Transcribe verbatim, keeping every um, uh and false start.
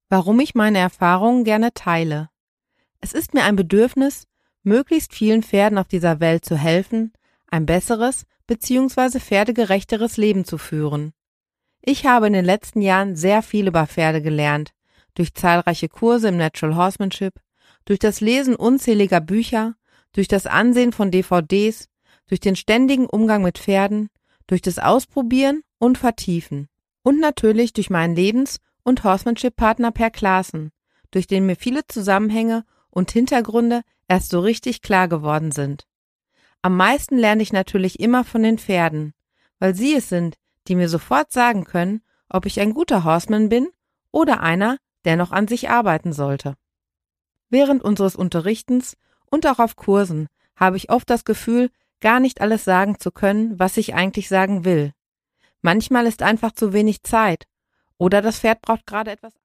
Warum ich meine Erfahrungen gerne teile. Es ist mir ein Bedürfnis, möglichst vielen Pferden auf dieser Welt zu helfen, ein besseres bzw. pferdegerechteres Leben zu führen. Ich habe in den letzten Jahren sehr viel über Pferde gelernt, durch zahlreiche Kurse im Natural Horsemanship, durch das Lesen unzähliger Bücher, durch das Ansehen von D V Ds, durch den ständigen Umgang mit Pferden, durch das Ausprobieren und Vertiefen und natürlich durch meinen Lebens- und Horsemanship-Partner Per Claassen, durch den mir viele Zusammenhänge und Hintergründe erst so richtig klar geworden sind. Am meisten lerne ich natürlich immer von den Pferden, weil sie es sind, die mir sofort sagen können, ob ich ein guter Horseman bin oder einer, der noch an sich arbeiten sollte. Während unseres Unterrichtens und auch auf Kursen habe ich oft das Gefühl, gar nicht alles sagen zu können, was ich eigentlich sagen will. Manchmal ist einfach zu wenig Zeit oder das Pferd braucht gerade etwas